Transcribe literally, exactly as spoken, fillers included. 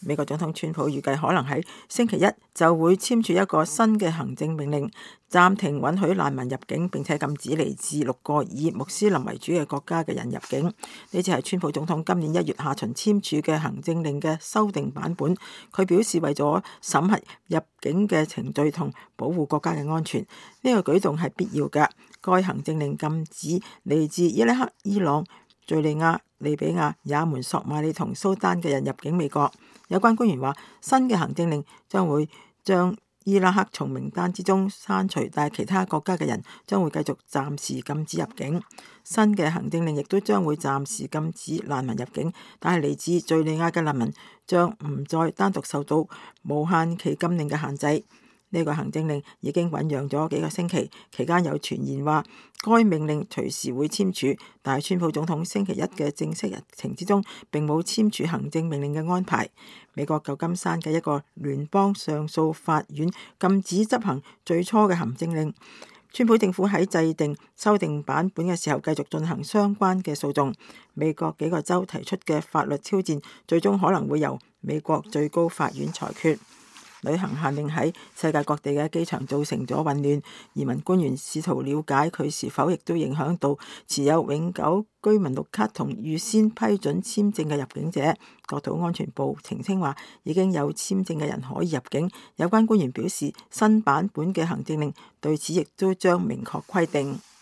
美國總統川普預計可能喺星期一就會簽署一個新嘅行政命令，暫停允許難民入境，並且禁止嚟自六個以穆斯林為主嘅國家嘅人入境。呢次係川普總統今年一月下旬簽署嘅行政令嘅修訂版本。佢表示為咗審核入境嘅程序同保護國家嘅安全，呢個舉動係必要嘅。該行政令禁止嚟自伊拉克、伊朗、敘利亞、利比亞、也門、索馬里同蘇丹嘅人入境美國。有關官員話，新嘅行政令將會將伊拉克從名單之中刪除，但係其他國家嘅人將會繼續暫時禁止入境。新嘅行政令亦都將會暫時禁止難民入境，但係嚟自敘利亞嘅難民將唔再單獨受到無限期禁令嘅限制。呢個行政令已經醖釀咗幾個星期，期間有傳言話該命令隨時會簽署，但係川普總統星期一嘅正式日程之中並冇簽署行政命令嘅安排。美國舊金山嘅一個聯邦上訴法院禁止執行最初嘅行政令。川普政府喺制定修訂版本嘅時候繼續進行相關嘅訴訟。美國幾個州提出嘅法律挑戰最終可能會由美國最高法院裁決。旅行限令喺世界各地嘅機場造成咗混亂，移民官員試圖了解佢是否亦都影響到持有永久居民綠卡同預先批准簽證嘅入境者。國土安全部澄清話，已經有簽證嘅人可以入境。有關官員表示，新版本嘅行政令對此亦都將明確規定。